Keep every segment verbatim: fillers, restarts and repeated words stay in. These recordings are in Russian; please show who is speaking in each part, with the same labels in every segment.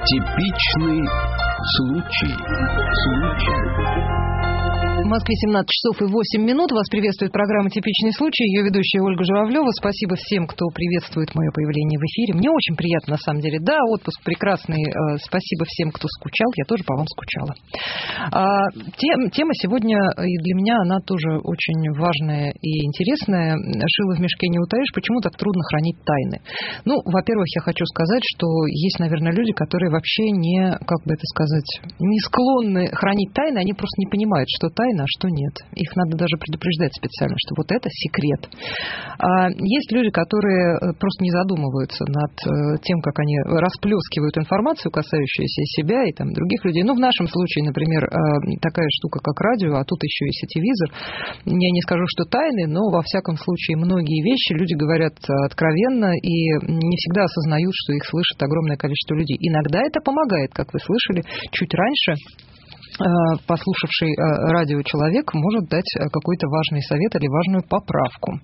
Speaker 1: Типичный случай. Случай.
Speaker 2: В Москве семнадцать часов и восемь минут. Вас приветствует программа «Типичный случай». Ее ведущая Ольга Журавлева. Спасибо всем, кто приветствует мое появление в эфире. Мне очень приятно, на самом деле. Да, отпуск прекрасный. Спасибо всем, кто скучал. Я тоже по вам скучала. А, тем, тема сегодня и для меня, она тоже очень важная и интересная. Шило в мешке не утаишь. Почему так трудно хранить тайны? Ну, во-первых, я хочу сказать, что есть, наверное, люди, которые вообще не, как бы это сказать, не склонны хранить тайны. Они просто не понимают, что тайна, а что нет. Их надо даже предупреждать специально, что вот это секрет. А есть люди, которые просто не задумываются над тем, как они расплескивают информацию, касающуюся себя и там, других людей. Ну, в нашем случае, например, такая штука, как радио, а тут еще и сетевизор. Я не скажу, что тайны, но, во всяком случае, многие вещи люди говорят откровенно и не всегда осознают, что их слышит огромное количество людей. Иногда это помогает, как вы слышали чуть раньше. Послушавший радио человек может дать какой-то важный совет или важную поправку.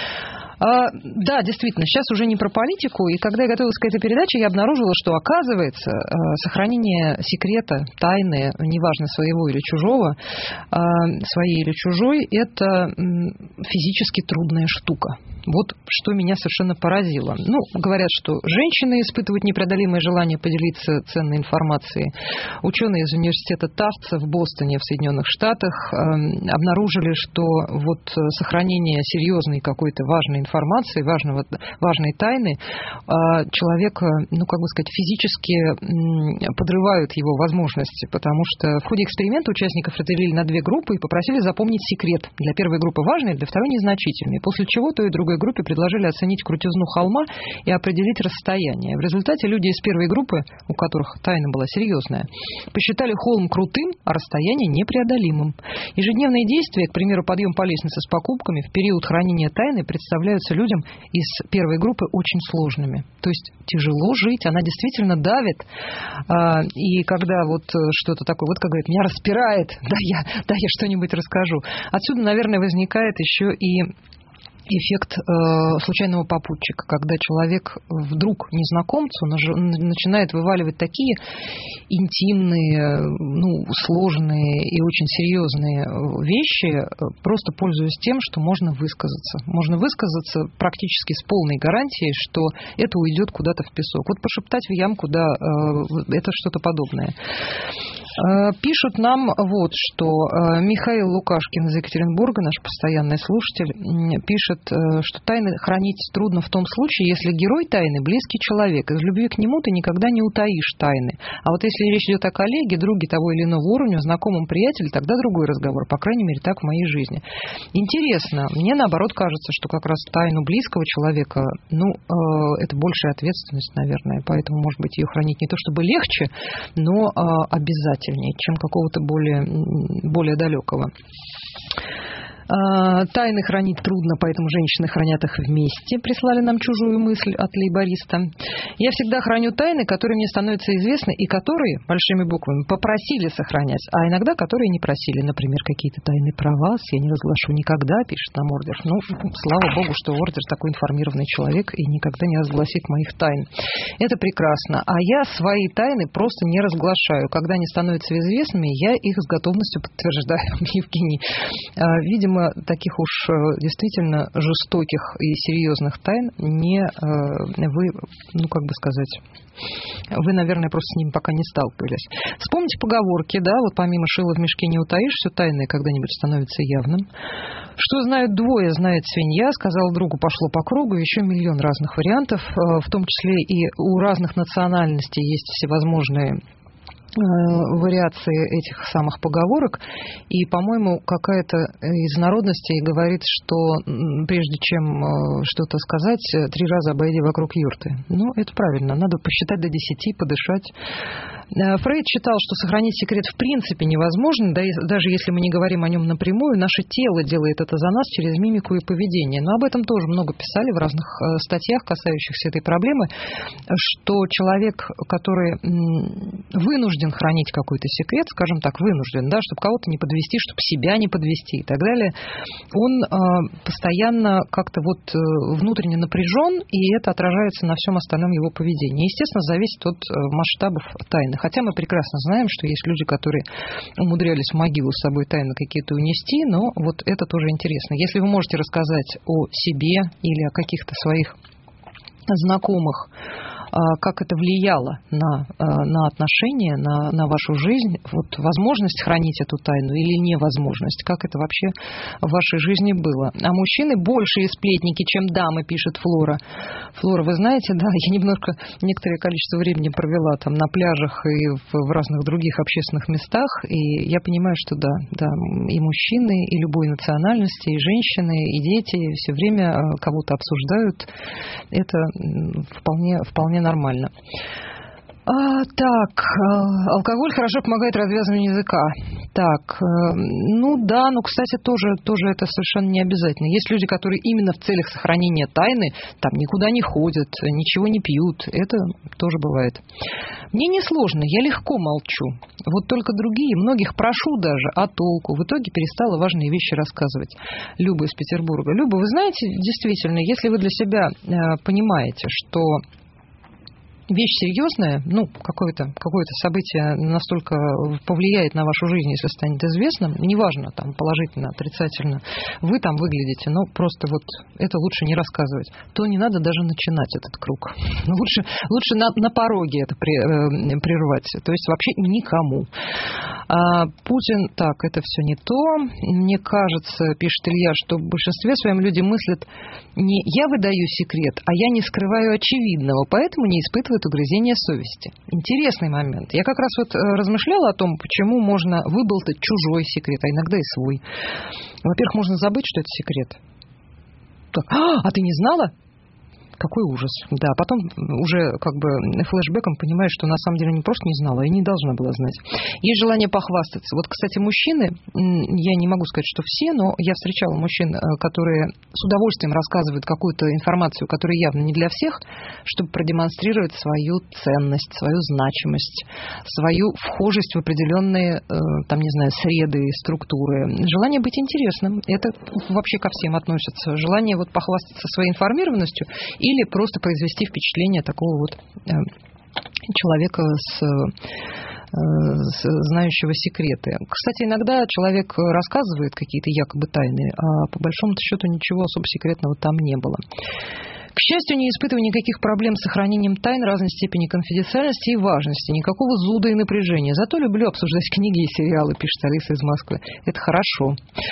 Speaker 2: Да, действительно, сейчас уже не про политику, и когда я готовилась к этой передаче, я обнаружила, что, оказывается, сохранение секрета, тайны, неважно, своего или чужого, своей или чужой, это физически трудная штука. Вот что меня совершенно поразило. Ну, говорят, что женщины испытывают непреодолимое желание поделиться ценной информацией. Ученые из университета Тафтса в Бостоне, в Соединенных Штатах, обнаружили, что вот сохранение серьезной какой-то важной информации, важного, важной тайны человека, ну, как бы сказать, физически подрывают его возможности, потому что в ходе эксперимента участников разделили на две группы и попросили запомнить секрет. Для первой группы важный, для второй незначительный. После чего той и другой группе предложили оценить крутизну холма и определить расстояние. В результате люди из первой группы, у которых тайна была серьезная, посчитали холм крутым, а расстояние непреодолимым. Ежедневные действия, к примеру, подъем по лестнице с покупками, в период хранения тайны представляются людям из первой группы очень сложными. То есть тяжело жить, она действительно давит. И когда вот что-то такое, вот как говорят, меня распирает, да я, да я что-нибудь расскажу. Отсюда, наверное, возникает еще и эффект э, случайного попутчика, когда человек вдруг незнакомцу начинает вываливать такие интимные, ну, сложные и очень серьезные вещи, просто пользуясь тем, что можно высказаться. Можно высказаться практически с полной гарантией, что это уйдет куда-то в песок. Вот пошептать в ямку, да, э, это что-то подобное. Пишут нам вот что. Михаил Лукашкин из Екатеринбурга, наш постоянный слушатель, пишет, что тайны хранить трудно в том случае, если герой тайны близкий человек. Из любви к нему ты никогда не утаишь тайны. А вот если речь идет о коллеге, друге того или иного уровня, знакомом приятеле, тогда другой разговор. По крайней мере, так в моей жизни. Интересно. Мне, наоборот, кажется, что как раз тайну близкого человека, ну, это большая ответственность, наверное. Поэтому, может быть, ее хранить не то чтобы легче, но обязательно, чем какого-то более, более далекого. Тайны хранить трудно, поэтому женщины хранят их вместе. Прислали нам чужую мысль от лейбориста. Я всегда храню тайны, которые мне становятся известны и которые, большими буквами, попросили сохранять, а иногда которые не просили. Например, какие-то тайны про вас я не разглашу никогда, пишет нам Ордер. Ну, слава богу, что Ордер такой информированный человек и никогда не разгласит моих тайн. Это прекрасно. А я свои тайны просто не разглашаю. Когда они становятся известными, я их с готовностью подтверждаю, Евгений. Видимо, таких уж действительно жестоких и серьезных тайн не вы, ну, как бы сказать, вы, наверное, просто с ними пока не сталкивались. Вспомните поговорки, да, вот помимо шила в мешке не утаишь, все тайное когда-нибудь становится явным. Что знают двое, знает свинья, сказал другу, пошло по кругу, еще миллион разных вариантов, в том числе и у разных национальностей есть всевозможные вариации этих самых поговорок, и, по-моему, какая-то из народностей говорит, что прежде чем что-то сказать, три раза обойди вокруг юрты. Ну, это правильно, надо посчитать до десяти, подышать. Фрейд считал, что сохранить секрет в принципе невозможно, да и даже если мы не говорим о нем напрямую, наше тело делает это за нас через мимику и поведение. Но об этом тоже много писали в разных статьях, касающихся этой проблемы, что человек, который вынужден вынужден хранить какой-то секрет, скажем так, вынужден, да, чтобы кого-то не подвести, чтобы себя не подвести и так далее, он постоянно как-то вот внутренне напряжен, и это отражается на всем остальном его поведении. Естественно, зависит от масштабов тайны. Хотя мы прекрасно знаем, что есть люди, которые умудрялись в могилу с собой тайны какие-то унести, но вот это тоже интересно. Если вы можете рассказать о себе или о каких-то своих знакомых, как это влияло на, на отношения, на, на вашу жизнь, вот возможность хранить эту тайну или невозможность, как это вообще в вашей жизни было. А мужчины большие сплетники, чем дамы, пишет Флора. Флора, вы знаете, да, я немножко, некоторое количество времени провела там на пляжах и в, в разных других общественных местах, и я понимаю, что да, да, и мужчины, и любой национальности, и женщины, и дети все время кого-то обсуждают. Это вполне, вполне нормально. А, так, алкоголь хорошо помогает развязыванию языка. Так, ну да, ну, кстати, тоже, тоже это совершенно не обязательно. Есть люди, которые именно в целях сохранения тайны там никуда не ходят, ничего не пьют. Это тоже бывает. Мне несложно, я легко молчу. Вот только другие, многих прошу даже, а толку? В итоге перестала важные вещи рассказывать. Люба из Петербурга. Люба, вы знаете, действительно, если вы для себя э, понимаете, что вещь серьезная, ну, какое-то, какое-то событие настолько повлияет на вашу жизнь, если станет известным, неважно, там, положительно, отрицательно, вы там выглядите, но просто вот это лучше не рассказывать, то не надо даже начинать этот круг. Лучше, лучше на, на пороге это при, э, прервать, то есть вообще никому. А Путин, так, это все не то. Мне кажется, пишет Илья, что в большинстве своем люди мыслят не «я выдаю секрет», а «я не скрываю очевидного», поэтому не испытывают угрызения совести. Интересный момент. Я как раз вот размышляла о том, почему можно выболтать чужой секрет, а иногда и свой. Во-первых, можно забыть, что это секрет. Так, а, а ты не знала? Какой ужас. Да, потом уже как бы флешбеком понимаешь, что на самом деле не просто не знала, и не должна была знать. Есть желание похвастаться. Вот, кстати, мужчины, я не могу сказать, что все, но я встречала мужчин, которые с удовольствием рассказывают какую-то информацию, которая явно не для всех, чтобы продемонстрировать свою ценность, свою значимость, свою вхожесть в определенные, там, не знаю, среды, структуры. Желание быть интересным. Это вообще ко всем относится. Желание вот похвастаться своей информированностью или просто произвести впечатление такого вот э, человека с, э, с знающего секреты. Кстати, иногда человек рассказывает какие-то якобы тайны, а по большому счету ничего особо секретного там не было. К счастью, не испытываю никаких проблем с сохранением тайн разной степени конфиденциальности и важности, никакого зуда и напряжения. Зато люблю обсуждать книги и сериалы, пишет Алиса из Москвы. Это хорошо.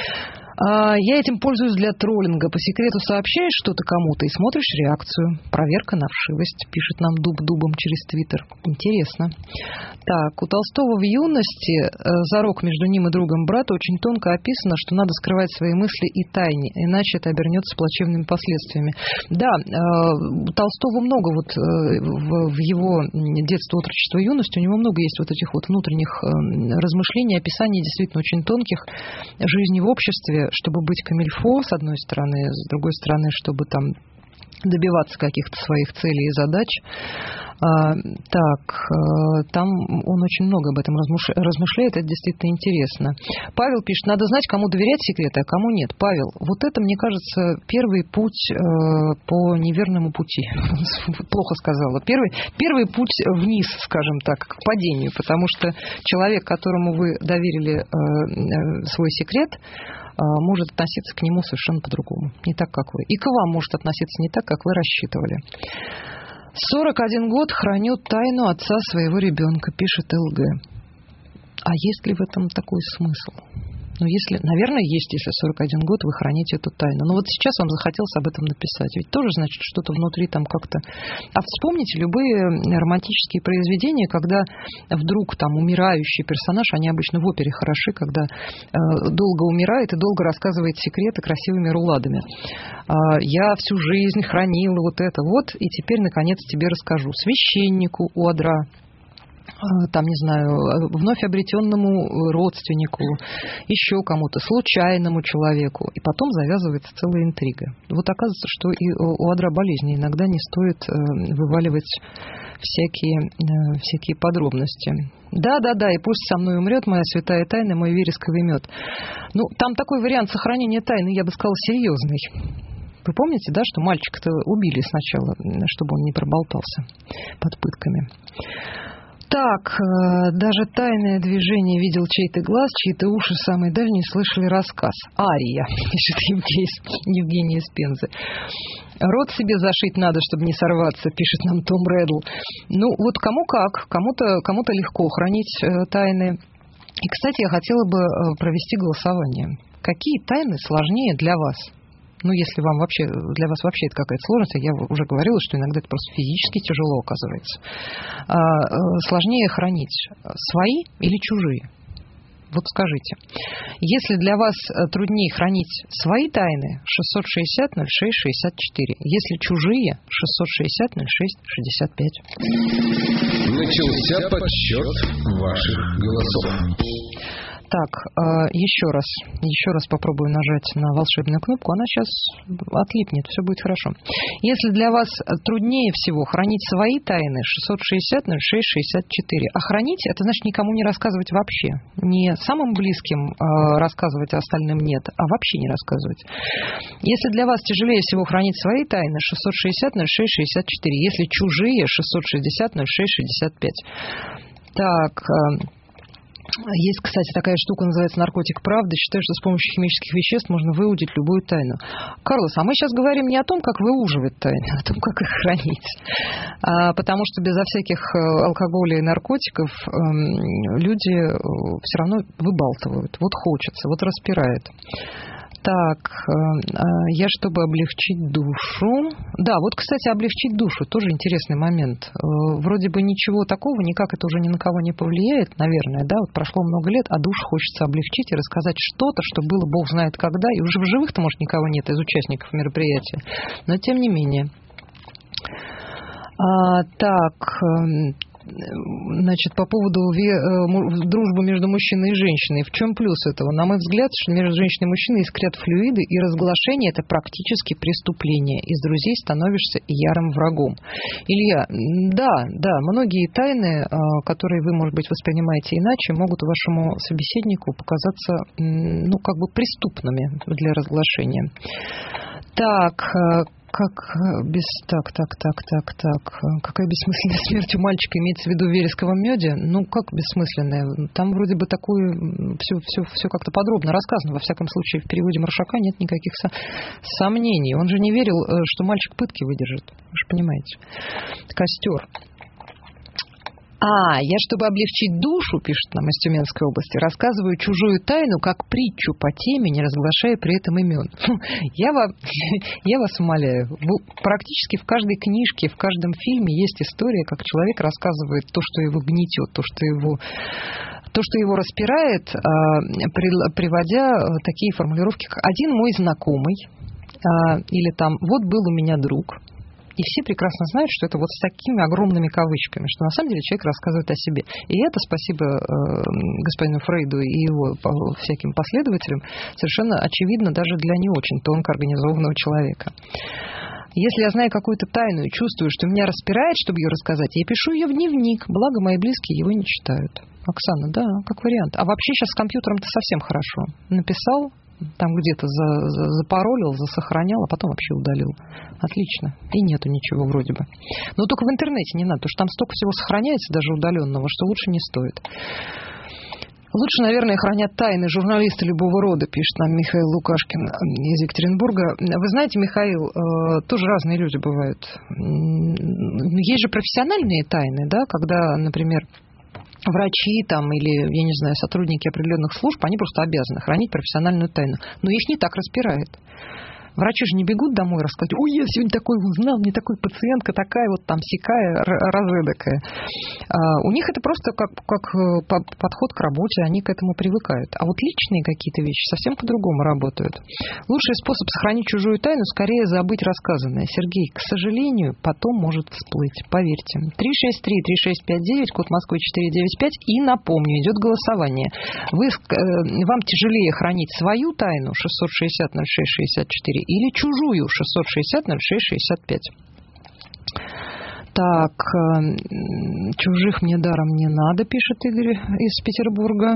Speaker 2: Я этим пользуюсь для троллинга. По секрету сообщаешь что-то кому-то и смотришь реакцию. Проверка на вшивость, пишет нам Дуб Дубом через Твиттер. Интересно. Так, у Толстого в юности зарок между ним и другом брата очень тонко описано, что надо скрывать свои мысли и тайны, иначе это обернется плачевными последствиями. Да, у Толстого много вот в его детство, отрочество, юность, у него много есть вот этих вот внутренних размышлений, описаний действительно очень тонких жизни в обществе, чтобы быть камильфо, с одной стороны, с другой стороны, чтобы там добиваться каких-то своих целей и задач. А, так, там он очень много об этом размышляет, это действительно интересно. Павел пишет, надо знать, кому доверять секреты, а кому нет. Павел, вот это, мне кажется, первый путь э, по неверному пути. Плохо сказала. Первый, первый путь вниз, скажем так, к падению, потому что человек, которому вы доверили э, э, свой секрет, может относиться к нему совершенно по-другому. Не так, как вы. И к вам может относиться не так, как вы рассчитывали. сорок один год храню тайну отца своего ребенка, пишет ЛГ. А есть ли в этом такой смысл? Ну, если, наверное, есть, если сорок один год вы храните эту тайну. Но вот сейчас вам захотелось об этом написать. Ведь тоже, значит, что-то внутри там как-то... А вспомните любые романтические произведения, когда вдруг там умирающий персонаж, они обычно в опере хороши, когда э, долго умирает и долго рассказывает секреты красивыми руладами. Э, я всю жизнь хранила вот это вот, и теперь, наконец, тебе расскажу. Священнику у одра, там, не знаю, вновь обретенному родственнику, еще кому-то, случайному человеку. И потом завязывается целая интрига. Вот оказывается, что и у одра болезни иногда не стоит вываливать всякие, всякие подробности. Да-да-да, и пусть со мной умрет моя святая тайна, мой вересковый мед. Ну, там такой вариант сохранения тайны, я бы сказала, серьезный. Вы помните, да, что мальчика-то убили сначала, чтобы он не проболтался под пытками. Так, даже тайное движение видел чей-то глаз, чьи-то уши самые дальние слышали рассказ. Ария, пишет Евгений, Евгений из Пензы. Рот себе зашить надо, чтобы не сорваться, пишет нам Том Реддл. Ну, вот кому как, кому-то, кому-то легко хранить тайны. И, кстати, я хотела бы провести голосование. Какие тайны сложнее для вас? Ну, если вам вообще, для вас вообще это какая-то сложность, я уже говорила, что иногда это просто физически тяжело оказывается. А, сложнее хранить свои или чужие? Вот скажите. Если для вас труднее хранить свои тайны, шестьсот шестьдесят ноль шесть шестьдесят четыре. Если чужие, шестьсот шестьдесят ноль шесть шестьдесят пять.
Speaker 1: Начался подсчет ваших голосов.
Speaker 2: Так, еще раз, еще раз попробую нажать на волшебную кнопку. Она сейчас отлипнет, все будет хорошо. Если для вас труднее всего хранить свои тайны, шестьсот шестьдесят ноль шесть шестьдесят четыре. А хранить, это значит никому не рассказывать вообще. Не самым близким рассказывать, а остальным нет, а вообще не рассказывать. Если для вас тяжелее всего хранить свои тайны, шестьсот шестьдесят ноль шесть шестьдесят четыре. Если чужие, шестьсот шестьдесят ноль шесть шестьдесят пять. Так... Есть, кстати, такая штука, называется наркотик правды. Считаю, что с помощью химических веществ можно выудить любую тайну. Карлос, а мы сейчас говорим не о том, как выуживать тайны, а о том, как их хранить. А, потому что безо всяких алкоголя и наркотиков э, люди все равно выбалтывают. Вот хочется, вот распирает. Так, я, чтобы облегчить душу... Да, вот, кстати, облегчить душу, тоже интересный момент. Вроде бы ничего такого, никак это уже ни на кого не повлияет, наверное, да, вот прошло много лет, а душу хочется облегчить и рассказать что-то, что было бог знает когда, и уже в живых-то, может, никого нет из участников мероприятия, но тем не менее. А, так... Значит, по поводу дружбы между мужчиной и женщиной. В чем плюс этого? На мой взгляд, что между женщиной и мужчиной искрят флюиды, и разглашение – это практически преступление. Из друзей становишься ярым врагом. Илья, да, да, многие тайны, которые вы, может быть, воспринимаете иначе, могут вашему собеседнику показаться, ну, как бы преступными для разглашения. Так... Как без... Так, так, так, так, так. Какая бессмысленная смерть у мальчика имеется в виду в вересковом меде? Ну, как бессмысленная? Там вроде бы такое... Все, все, все как-то подробно рассказано. Во всяком случае, в переводе Маршака нет никаких со... сомнений. Он же не верил, что мальчик пытки выдержит. Вы же понимаете. Костер. А, я, чтобы облегчить душу, пишет нам из Тюменской области, рассказываю чужую тайну как притчу по теме, не разглашая при этом имен. Я, вам, я вас умоляю, практически в каждой книжке, в каждом фильме есть история, как человек рассказывает то, что его гнетет, то, что его, то, что его распирает, приводя такие формулировки, как «один мой знакомый», или там «вот был у меня друг». И все прекрасно знают, что это вот с такими огромными кавычками, что на самом деле человек рассказывает о себе. И это, спасибо э, господину Фрейду и его всяким последователям, совершенно очевидно даже для не очень тонко организованного человека. Если я знаю какую-то тайну и чувствую, что меня распирает, чтобы ее рассказать, я пишу ее в дневник, благо мои близкие его не читают. Оксана, да, как вариант. А вообще сейчас с компьютером-то совсем хорошо. Написал, там где-то за, за, запаролил, засохранял, а потом вообще удалил. Отлично. И нету ничего вроде бы. Но только в интернете не надо, потому что там столько всего сохраняется, даже удаленного, что лучше не стоит. Лучше, наверное, хранят тайны журналисты любого рода, пишет нам Михаил Лукашкин из Екатеринбурга. Вы знаете, Михаил, тоже разные люди бывают. Есть же профессиональные тайны, да, когда, например, врачи там или, я не знаю, сотрудники определенных служб, они просто обязаны хранить профессиональную тайну. Но их не так распирает. Врачи же не бегут домой и рассказывают: ой, я сегодня такой узнал, мне такой пациентка такая вот там сякая, разэдакая. А у них это просто как, как подход к работе, они к этому привыкают. А вот личные какие-то вещи совсем по-другому работают. Лучший способ сохранить чужую тайну — скорее забыть рассказанное. Сергей, к сожалению, потом может всплыть, поверьте. три шесть три три шесть пять девять, код Москвы четыре девять пять. И напомню, идет голосование. Вы, вам тяжелее хранить свою тайну шестьсот шестьдесят ноль шесть шестьдесят четыре или чужую шестьсот шестьдесят ноль шесть шестьдесят пять. Так, чужих мне даром не надо, пишет Игорь из Петербурга.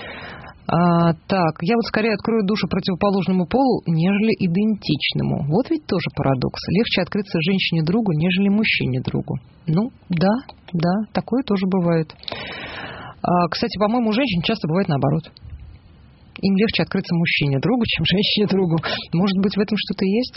Speaker 2: А, так, я вот скорее открою душу противоположному полу, нежели идентичному. Вот ведь тоже парадокс. Легче открыться женщине-другу, нежели мужчине-другу. Ну, да, да, такое тоже бывает. А, кстати, по-моему, у женщин часто бывает наоборот. Им легче открыться мужчине-другу, чем женщине-другу. Может быть, в этом что-то есть?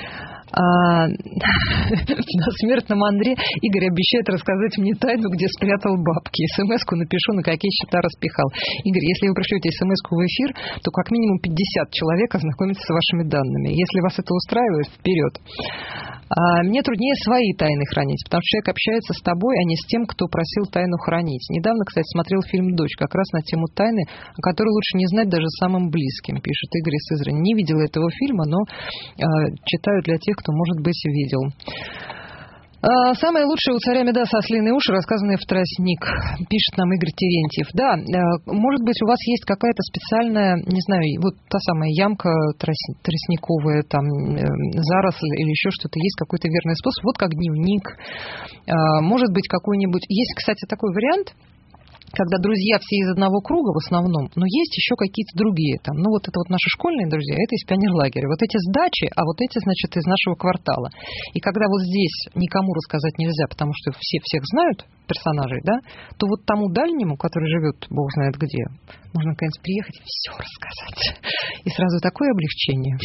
Speaker 2: А, на смертном Андре Игорь обещает рассказать мне тайну, где спрятал бабки. СМС-ку напишу, на какие счета распихал. Игорь, если вы пришлете СМС-ку в эфир, то как минимум пятьдесят человек ознакомятся с вашими данными. Если вас это устраивает, вперед. А, мне труднее свои тайны хранить, потому что человек общается с тобой, а не с тем, кто просил тайну хранить. Недавно, кстати, смотрел фильм «Дочь», как раз на тему тайны, о которой лучше не знать даже самым близким, пишет Игорь из Сызрани. Не видела этого фильма, но э, читаю для тех, кто, может быть, видел. А, самое лучшее у царя Медаса ослиные уши, рассказанные в тростник, пишет нам Игорь Терентьев. Да, э, может быть, у вас есть какая-то специальная, не знаю, вот та самая ямка трос- тростниковая, там, э, заросль или еще что-то, есть какой-то верный способ, вот как дневник. А, может быть, какой-нибудь... Есть, кстати, такой вариант, когда друзья все из одного круга в основном, но есть еще какие-то другие. Там, ну, вот это вот наши школьные друзья, это из пионерлагеря. Вот эти с дачи, а вот эти, значит, из нашего квартала. И когда вот здесь никому рассказать нельзя, потому что все всех знают, персонажей, да, то вот тому дальнему, который живет, бог знает где, можно, наконец, приехать и все рассказать. И сразу такое облегчение.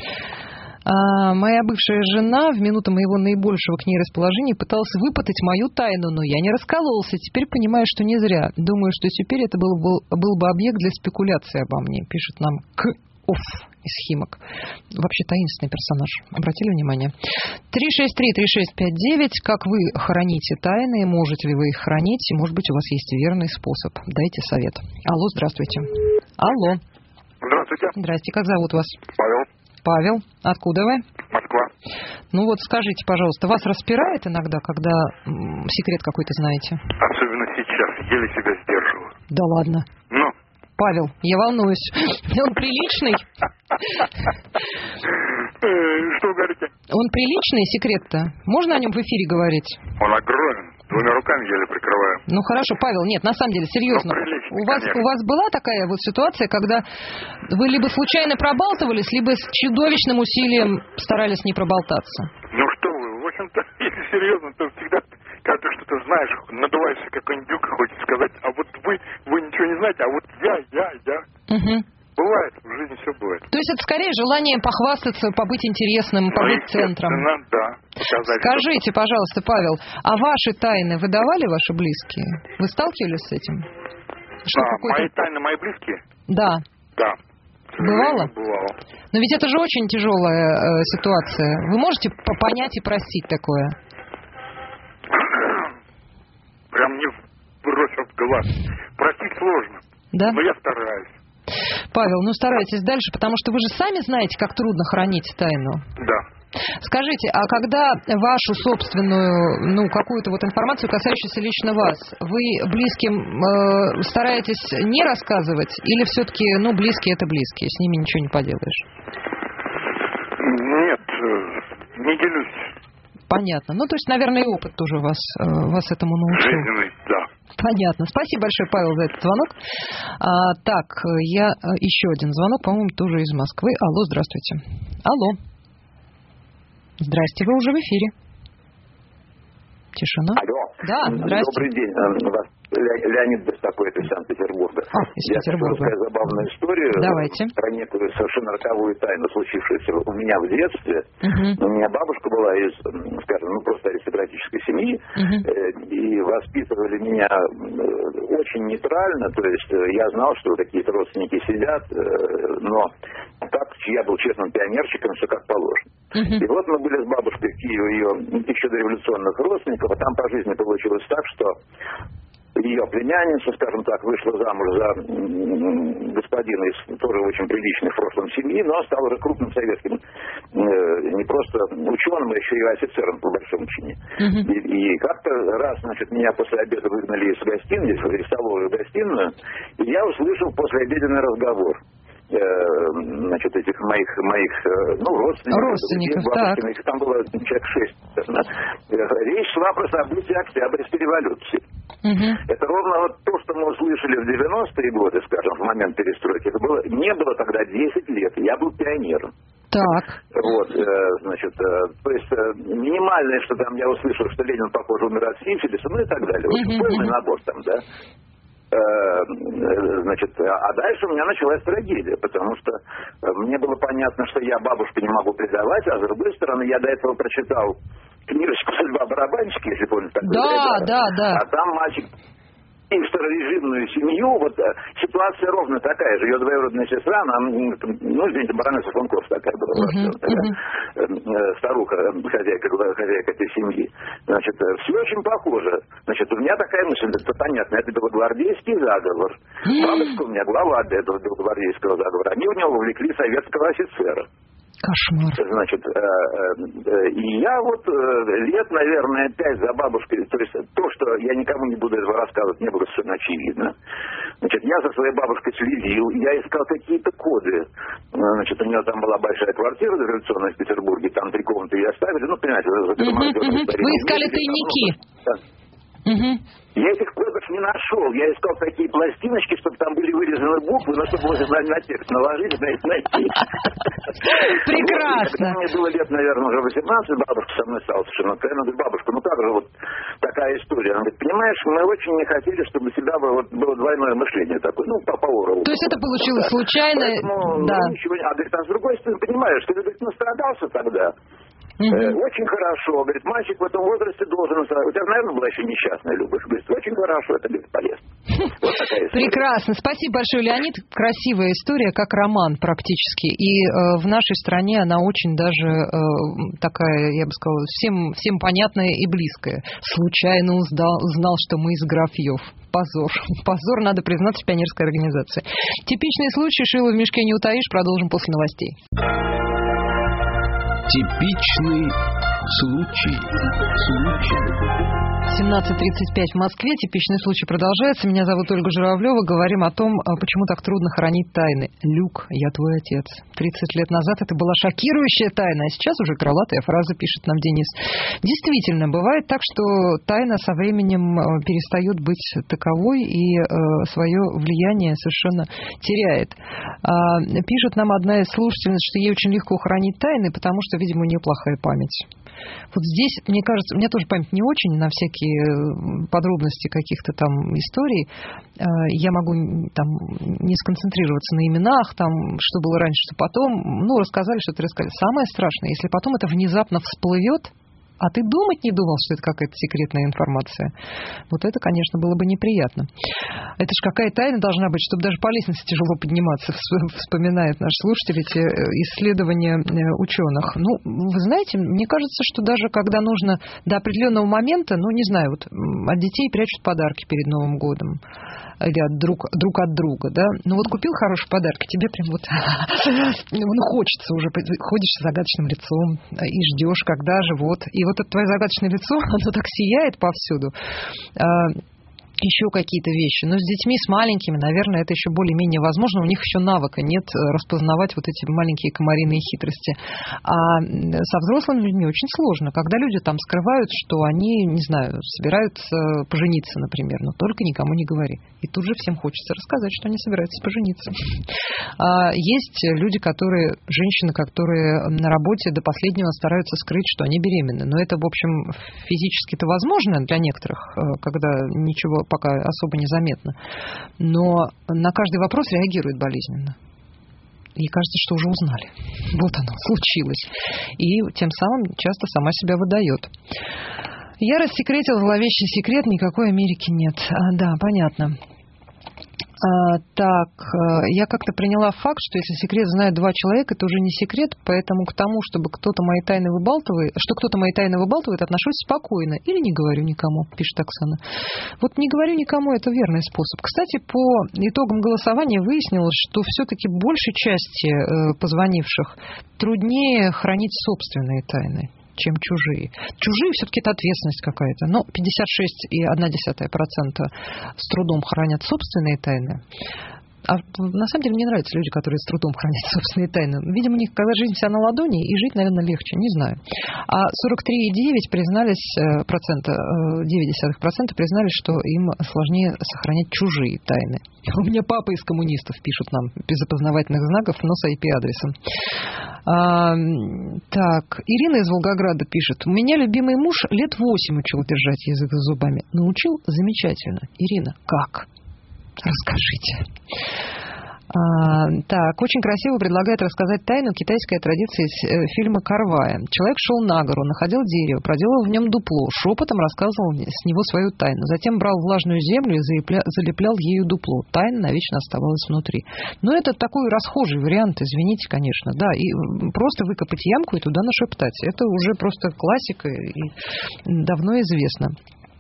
Speaker 2: А, моя бывшая жена в минуту моего наибольшего к ней расположения пыталась выпытать мою тайну, но я не раскололся. Теперь понимаю, что не зря. Думаю, что теперь это был, был, был бы объект для спекуляции обо мне, пишет нам К. Оф из Химок. Вообще таинственный персонаж. Обратили внимание? три шесть три три шесть пять девять. Как вы храните тайны? Можете ли вы их хранить? И, может быть, у вас есть верный способ. Дайте совет. Алло, здравствуйте. Алло.
Speaker 3: Здравствуйте.
Speaker 2: Здрасте. Как зовут вас?
Speaker 3: Павел.
Speaker 2: Павел. Откуда вы?
Speaker 3: Москва.
Speaker 2: Ну вот скажите, пожалуйста, вас распирает иногда, когда м, секрет какой-то знаете?
Speaker 3: Особенно сейчас. Еле себя сдерживаю.
Speaker 2: Да ладно.
Speaker 3: Ну?
Speaker 2: Павел, я волнуюсь. Он приличный?
Speaker 3: Что вы говорите?
Speaker 2: Он приличный, секрет-то? Можно о нем в эфире говорить?
Speaker 3: Он огромен. Двумя руками еле прикрываю.
Speaker 2: Ну хорошо, Павел, нет, на самом деле, серьезно.
Speaker 3: Ну, приличный,
Speaker 2: у вас, у вас была такая вот ситуация, когда вы либо случайно пробалтывались, либо с чудовищным усилием старались не проболтаться?
Speaker 3: Ну что вы, в общем-то, если серьезно, то всегда, когда ты что-то знаешь, надуваешься как индюк, хочется сказать, а вот вы, вы ничего не знаете, а вот я, я, я.
Speaker 2: Угу.
Speaker 3: Бывает, в жизни все бывает.
Speaker 2: То есть это скорее желание похвастаться, побыть интересным, побыть
Speaker 3: ну,
Speaker 2: центром.
Speaker 3: Да. Сказать,
Speaker 2: скажите,
Speaker 3: что...
Speaker 2: пожалуйста, Павел, а ваши тайны выдавали ваши близкие? Вы сталкивались с этим? Что,
Speaker 3: а, мои тайны, мои близкие?
Speaker 2: Да.
Speaker 3: Да.
Speaker 2: Бывало?
Speaker 3: Бывало.
Speaker 2: Но ведь это же очень тяжелая э, ситуация. Вы можете понять и простить такое?
Speaker 3: Прям не бросил в глаз. Простить сложно.
Speaker 2: Да?
Speaker 3: Но я стараюсь.
Speaker 2: Павел, ну старайтесь дальше, потому что вы же сами знаете, как трудно хранить тайну.
Speaker 3: Да.
Speaker 2: Скажите, а когда вашу собственную, ну, какую-то вот информацию, касающуюся лично вас, вы близким э, стараетесь не рассказывать, или все-таки, ну, близкие это близкие, с ними ничего не поделаешь?
Speaker 3: Нет, не делюсь.
Speaker 2: Понятно. Ну, то есть, наверное, и опыт тоже вас, вас этому научил.
Speaker 3: Жизненный, да.
Speaker 2: Понятно. Спасибо большое, Павел, за этот звонок. А, так, я еще один звонок, по-моему, тоже из Москвы. Алло, здравствуйте. Алло. Здрасте, вы уже в эфире. Тишина.
Speaker 4: Алло.
Speaker 2: Да, здрасте.
Speaker 4: Добрый день. Вас Леонид беспокоит из Санкт-Петербурга.
Speaker 2: А, из
Speaker 4: Я
Speaker 2: Петербурга.
Speaker 4: хочу рассказать забавную историю.
Speaker 2: Давайте.
Speaker 4: Про некую совершенно роковую тайну, случившуюся у меня в детстве.
Speaker 2: Uh-huh.
Speaker 4: У меня бабушка была из, скажем, ну просто аристократической семьи. Uh-huh. И воспитывали меня очень нейтрально. То есть я знал, что какие-то родственники сидят, но так, я был честным пионерчиком, все как положено. Uh-huh. И вот мы были с бабушкой в Киеве, ее еще дореволюционных родственников, а там по жизни получилось так, что ее племянница, скажем так, вышла замуж за господина из тоже очень приличной в прошлом семьи, но стал уже крупным советским, э, не просто ученым, а еще и офицером по большому чине. Uh-huh. И, и как-то раз, значит, меня после обеда выгнали из гостиной, из столовой в гостиную, и я услышал послеобеденный разговор. значит, этих моих, моих ну, родственников.
Speaker 2: Родственников, так.
Speaker 4: Там было человек шесть. Речь шла про события Октябрьской революции. Угу. Это ровно вот то, что мы услышали в девяностые годы, скажем, в момент перестройки. Это было, не было тогда десять лет. Я был пионером.
Speaker 2: Так.
Speaker 4: Вот, э, значит, э, то есть э, минимальное, что там я услышал, что Ленин, похоже, умер от сифилиса, ну и так далее. Вот uh-huh, полный uh-huh. набор там, да. Э, значит, а дальше у меня началась трагедия, потому что мне было понятно, что я бабушку не могу предавать, а с другой стороны, я до этого прочитал книжечку «Судьба барабанщика», если помните.
Speaker 2: Да, да, да.
Speaker 4: А там мальчик... И в старорежимную семью, вот ситуация ровно такая же. Ее двоюродная сестра, она, ну, извините, баронесса фон Курс такая была, uh-huh, uh-huh. старуха, хозяйка, хозяйка этой семьи. Значит, все очень похоже. Значит, у меня такая мысль, это понятно, это был гвардейский заговор. Uh-huh. Бабушка у меня глава этого гвардейского заговора. Они у него увлекли советского офицера.
Speaker 2: Кошмар.
Speaker 4: Значит, э, э, и я вот э, лет, наверное, пять за бабушкой, то есть то, что я никому не буду этого рассказывать, не было совершенно очевидно. Значит, я за своей бабушкой следил, я искал какие-то коды. Значит, у нее там была большая квартира революционная в Петербурге, там три комнаты ее оставили, ну, понимаете, за
Speaker 2: uh-huh, uh-huh. Вы искали тайники. Угу.
Speaker 4: Я этих кодов не нашел. Я искал такие пластиночки, чтобы там были вырезаны буквы, но чтобы можно на текст наложить, найти.
Speaker 2: Прекрасно.
Speaker 4: Мне было лет, наверное, уже восемнадцать, бабушка со мной стала совершенно. Я говорю, бабушка, ну как же вот такая история? Она говорит, понимаешь, мы очень не хотели, чтобы у себя было, было двойное мышление такое, ну, по Пауэрову.
Speaker 2: То есть это получилось случайно?
Speaker 4: Поэтому,
Speaker 2: да.
Speaker 4: Ну, ничего не... А, говорит, а с другой стороны, понимаешь, ты, говорит, настрадался тогда. Uh-huh. Э, очень хорошо. Говорит, мальчик в этом возрасте должен... У тебя, наверное, была еще несчастная любовь. Говорит, очень хорошо, это, говорит, полезно. Вот такая история.
Speaker 2: Прекрасно. Спасибо большое, Леонид. Красивая история, как роман практически. И э, в нашей стране она очень даже э, такая, я бы сказала, всем, всем понятная и близкая. Случайно узнал, узнал, что мы из Графьев. Позор. Позор, надо признаться, в пионерской организации. Типичный случай, шило в мешке не утаишь. Продолжим после новостей.
Speaker 1: Типичный случай. Случай.
Speaker 2: семнадцать тридцать пять в Москве. Типичный случай продолжается. Меня зовут Ольга Журавлева. Говорим о том, почему так трудно хранить тайны. Люк, я твой отец. тридцать лет назад это была шокирующая тайна, а сейчас уже крылатая фраза, пишет нам Денис. Действительно, бывает так, что тайна со временем перестает быть таковой и э, свое влияние совершенно теряет. А, пишет нам одна из слушательниц, что ей очень легко хранить тайны, потому что, видимо, у нее плохая память. Вот здесь, мне кажется, у меня тоже память не очень на всякие подробности каких-то там историй. Я могу там не сконцентрироваться на именах, там, что было раньше, что потом. Ну, рассказали, что-то рассказали. Самое страшное, если потом это внезапно всплывет, а ты думать не думал, что это какая-то секретная информация. Вот это, конечно, было бы неприятно. Это ж какая тайна должна быть, чтобы даже по лестнице тяжело подниматься, вспоминает наш слушатель эти исследования ученых. Ну, вы знаете, мне кажется, что даже когда нужно до определенного момента, ну, не знаю, вот от детей прячут подарки перед Новым годом. Или от друг, друг от друга, да. Ну вот купил хороший подарок, тебе прям вот ну, хочется уже, ходишь с загадочным лицом и ждешь, когда же вот. И вот это твое загадочное лицо, оно так сияет повсюду. Еще какие-то вещи. Но с детьми, с маленькими, наверное, это еще более-менее возможно. У них еще навыка нет распознавать вот эти маленькие комариные хитрости. А со взрослыми людьми очень сложно. Когда люди там скрывают, что они, не знаю, собираются пожениться, например, но только никому не говори. И тут же всем хочется рассказать, что они собираются пожениться. А есть люди, которые, женщины, которые на работе до последнего стараются скрыть, что они беременны. Но это, в общем, физически-то возможно для некоторых, когда ничего пока особо незаметно. Но на каждый вопрос реагирует болезненно. И кажется, что уже узнали. Вот оно, случилось. И тем самым часто сама себя выдает. Я рассекретил зловещий секрет, никакой Америки нет. А, да, понятно. А, так, я как-то приняла факт, что если секрет знает два человека, это уже не секрет, поэтому к тому, чтобы кто-то мои тайны выбалтывает, что кто-то мои тайны выбалтывает, отношусь спокойно или не говорю никому, пишет Оксана. Вот не говорю никому, это верный способ. Кстати, по итогам голосования выяснилось, что все-таки большей части позвонивших труднее хранить собственные тайны, чем чужие. Чужие все-таки это ответственность какая-то. Но пятьдесят шесть целых одна десятая процента с трудом хранят собственные тайны. А на самом деле мне нравятся люди, которые с трудом хранят собственные тайны. Видимо, у них когда жизнь вся на ладони, и жить, наверное, легче, не знаю. А сорок три и девять признались, процента, девять десятых процента признались, что им сложнее сохранять чужие тайны. У меня папа из коммунистов, пишут нам, без опознавательных знаков, но с ай пи-адресом. А, так, Ирина из Волгограда пишет. У меня любимый муж лет восемь учил держать язык за зубами. Научил замечательно. Ирина, как? Расскажите. А, так, очень красиво предлагает рассказать тайну китайской традиции из э, фильма «Карвая». Человек шел на гору, находил дерево, проделал в нем дупло, шепотом рассказывал с него свою тайну. Затем брал влажную землю и залепля, залеплял ею дупло. Тайна навечно оставалась внутри. Но это такой расхожий вариант, извините, конечно. Да, и просто выкопать ямку и туда нашептать. Это уже просто классика и давно известно.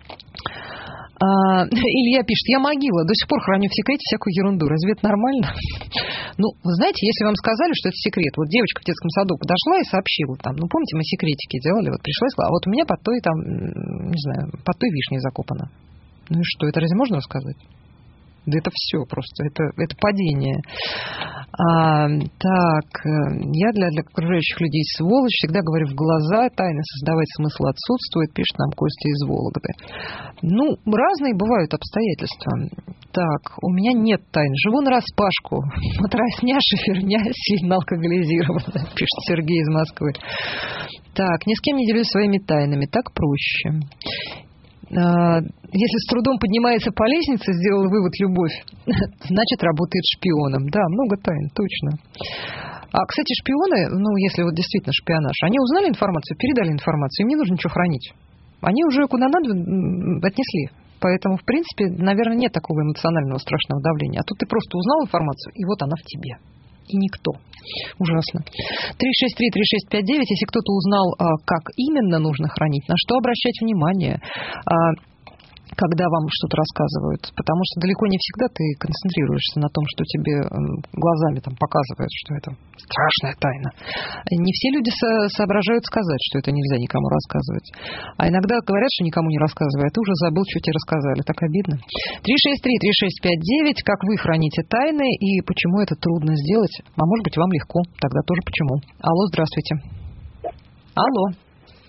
Speaker 2: А, Илья пишет, я могила, до сих пор храню в секрете всякую ерунду. Разве это нормально? Ну, вы знаете, если вам сказали, что это секрет, вот девочка в детском саду подошла и сообщила там, ну, помните, мы секретики делали, вот пришла и сказала, а вот у меня под той там, не знаю, под той вишней закопано. Ну и что, это разве можно рассказать? Да это все просто, это, это падение. А, так, я для, для окружающих людей сволочь, всегда говорю в глаза, тайны создавать смысл отсутствует, пишет нам Костя из Вологды. Ну, разные бывают обстоятельства. Так, у меня нет тайн, живу нараспашку, матросня, шиферня, сильно алкоголизирована, пишет Сергей из Москвы. Так, ни с кем не делюсь своими тайнами, так проще. Если с трудом поднимается по лестнице, сделал вывод любовь, значит, работает шпионом. Да, много тайн, точно. А, кстати, шпионы, ну, если вот действительно шпионаж, они узнали информацию, передали информацию, им не нужно ничего хранить. Они уже куда надо отнесли. Поэтому, в принципе, наверное, нет такого эмоционального страшного давления. А тут ты просто узнал информацию, и вот она в тебе. И никто. Ужасно. три шесть три три шесть пять девять. Если кто-то узнал, как именно нужно хранить, на что обращать внимание, когда вам что-то рассказывают. Потому что далеко не всегда ты концентрируешься на том, что тебе глазами там показывают, что это страшная тайна. Не все люди со- соображают сказать, что это нельзя никому рассказывать. А иногда говорят, что никому не рассказывай, а ты уже забыл, что тебе рассказали. Так обидно. три шесть три три шесть пять девять. Как вы храните тайны и почему это трудно сделать? А может быть, вам легко. Тогда тоже почему. Алло, здравствуйте. Алло.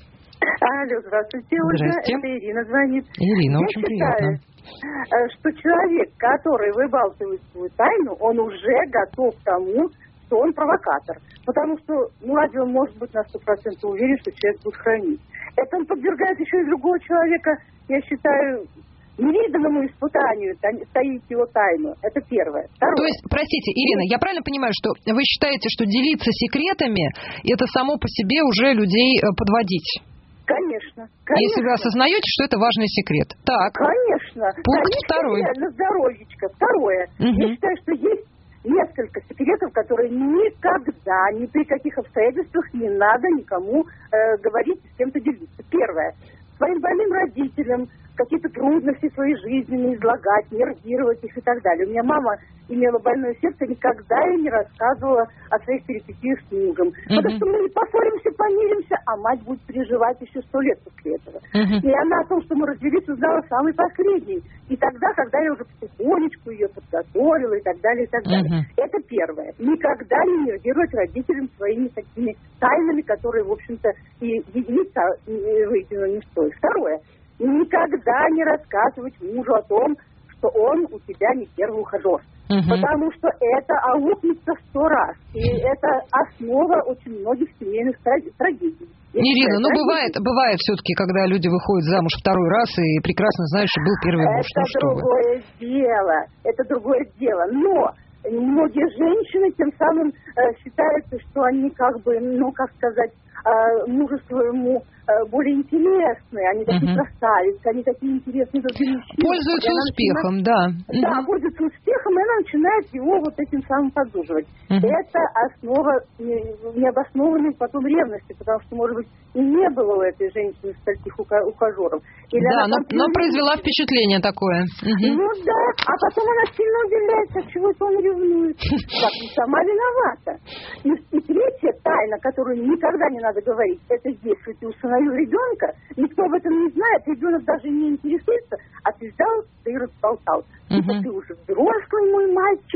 Speaker 5: Алло, здравствуйте, Ольга. Это Ирина звонит.
Speaker 2: Ирина,
Speaker 5: Я
Speaker 2: очень
Speaker 5: считаю,
Speaker 2: приятно.
Speaker 5: что человек, который выбалтывает свою тайну, он уже готов к тому, что он провокатор. Потому что, ну, разве он может быть на сто процентов уверен, что человек будет хранить? Это он подвергает еще и другого человека, я считаю, невиданному испытанию таить его тайну. Это первое. Второе.
Speaker 2: То есть, простите, Ирина, я правильно понимаю, что вы считаете, что делиться секретами, это само по себе уже людей подводить?
Speaker 5: Конечно, конечно.
Speaker 2: Если вы осознаете, что это важный секрет. Так.
Speaker 5: Конечно.
Speaker 2: Пункт
Speaker 5: конечно,
Speaker 2: второй.
Speaker 5: На здоровьечко. Второе.
Speaker 2: Угу.
Speaker 5: Я считаю, что есть несколько секретов, которые никогда, ни при каких обстоятельствах не надо никому э, говорить, с кем-то делиться. Первое. Своим больным родителям какие-то трудности своей жизни не излагать, нервировать их и так далее. У меня мама имела больное сердце, никогда ей не рассказывала о своих перипетиях с мужем. Uh-huh. Потому что мы поссоримся, помиримся, а мать будет переживать еще сто лет после этого. Uh-huh. И она о том, что мы развелись, узнала самый последний. И тогда, когда я уже потихонечку ее подготовила и так далее, и так далее. Uh-huh. Это первое. Никогда не нервировать родителям своими такими тайнами, которые, в общем-то, и единица выедена не стоит. Второе. Никогда не рассказывать мужу о том, что он у тебя не первый ухажер. Угу. Потому что это аукнется сто раз. И это основа очень многих семейных трагедий.
Speaker 2: Ирина, ну бывает, бывает все-таки, когда люди выходят замуж второй раз и прекрасно знают, что был первый муж.
Speaker 5: Это ну, другое дело. Это другое дело. Но многие женщины тем самым э, считаются, что они как бы, ну как сказать, э, мужу своему более интересные, они такие uh-huh. красавицы, они такие интересные.
Speaker 2: Пользуются успехом, начинает, да.
Speaker 5: Да,
Speaker 2: uh-huh.
Speaker 5: пользуются успехом, и она начинает его вот этим самым поддерживать. Uh-huh. Это основа необоснованной потом ревности, потому что, может быть, и не было у этой женщины стольких ухажеров. Или
Speaker 2: да, но, но произвела впечатление такое. Uh-huh.
Speaker 5: Ну да, а потом она сильно удивляется, от чего-то он ревнует. Как не сама виновата. И, и третья тайна, которую никогда не надо говорить, это если ты усыновил ребенка, никто об этом не знает, ребенок даже не интересуется, а ты взял, ты разболтал. Uh-huh. Типа ты уже взрослый мой мальчик,